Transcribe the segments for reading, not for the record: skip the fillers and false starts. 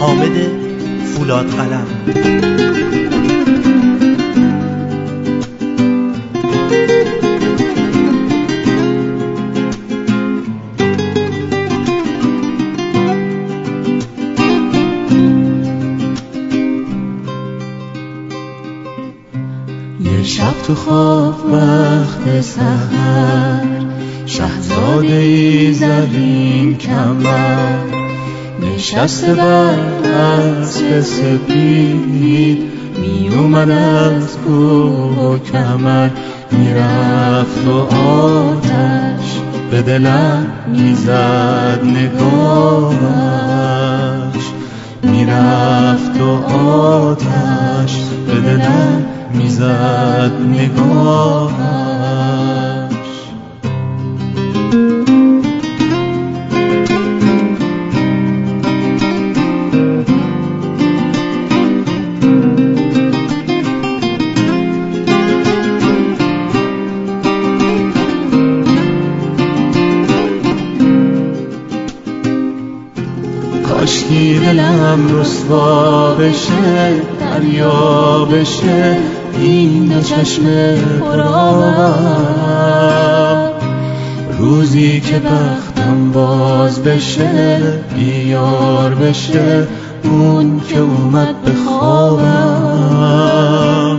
حامد فولاد قلم. یه شب تو خواب وقت سحر، شهزاده ای زرین کمر نشسته بر اسب سپید، می اومد از کوه و کمر، میرفت و آتش به دلم میزد نگاهش، میرفت و آتش به دلم میزد نگاهش. کاشکی دلم رسوا بشه، دریا بشه این دو چشم پرآب، روزی که بختم باز بشه، بیار بشه اون که اومد به خوابم.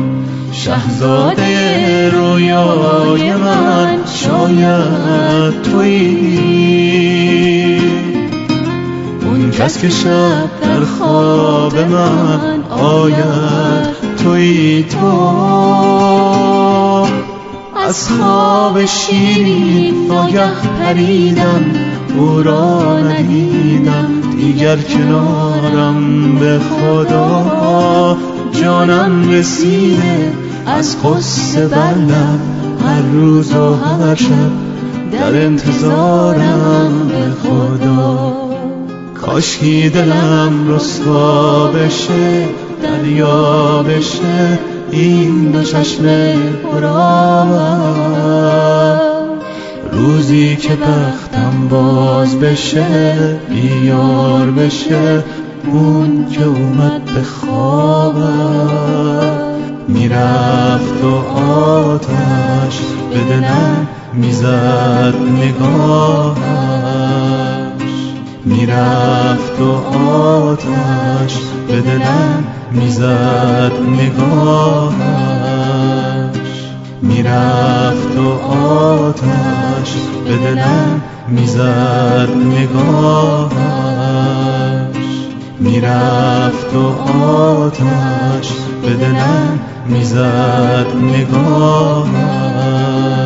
شهزاده رویای من شاید تویی، اون کس که شب در خواب من آید تویی تو. از خواب شیرین ناگه پریدم، او را ندیدم دیگر کنارم، به خدا جانم رسیده از قصه بر لب، هر روز و هر شب در انتظارم، به خدا کاشکی دلم رسوا بشه، دریا بشه این دو چشم پرآب، روزی که بختم باز بشه، بیار بشه اون که اومد به خوابم. میرفت و آتش به دلم میزد نگاهش، میرفت و آتش به دلم میزد نگاهش، میرفت و آتش به دلم میزد نگاهش، میرفت و آتش به دلم میزد نگاهش.